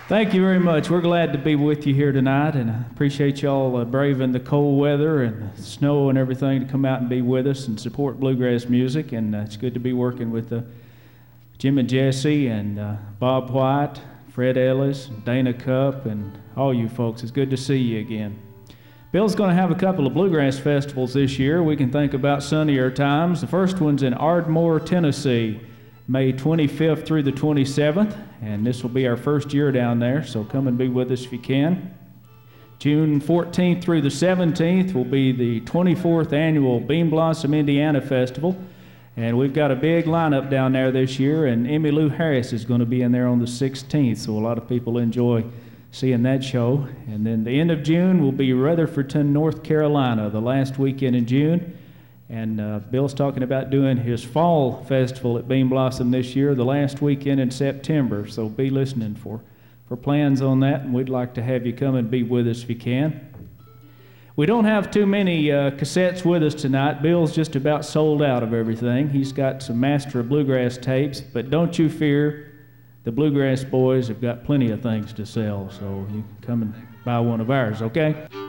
Thank you very much. We're glad to be with you here tonight, and I appreciate y'all braving the cold weather and the snow and everything to come out and be with us and support bluegrass music. And it's good to be working with Jim and Jesse and Bob White, Fred Ellis, Dana Cupp, and all you folks. It's good to see you again. Bill's going to have a couple of bluegrass festivals this year. We can think about sunnier times. The first one's in Ardmore, Tennessee, May 25th through the 27th, and this will be our first year down there, so come and be with us if you can. June 14th through the 17th will be the 24th annual Bean Blossom Indiana Festival, and we've got a big lineup down there this year, and Emmylou Harris is going to be in there on the 16th, so a lot of people enjoy seeing that show. And then the end of June will be Rutherfordton, North Carolina, the last weekend in June. And Bill's talking about doing his fall festival at Bean Blossom this year, the last weekend in September. So be listening for plans on that, and we'd like to have you come and be with us if you can. We don't have too many cassettes with us tonight. Bill's just about sold out of everything. He's got some Master of Bluegrass tapes, but don't you fear, the Bluegrass Boys have got plenty of things to sell, so you can come and buy one of ours, okay?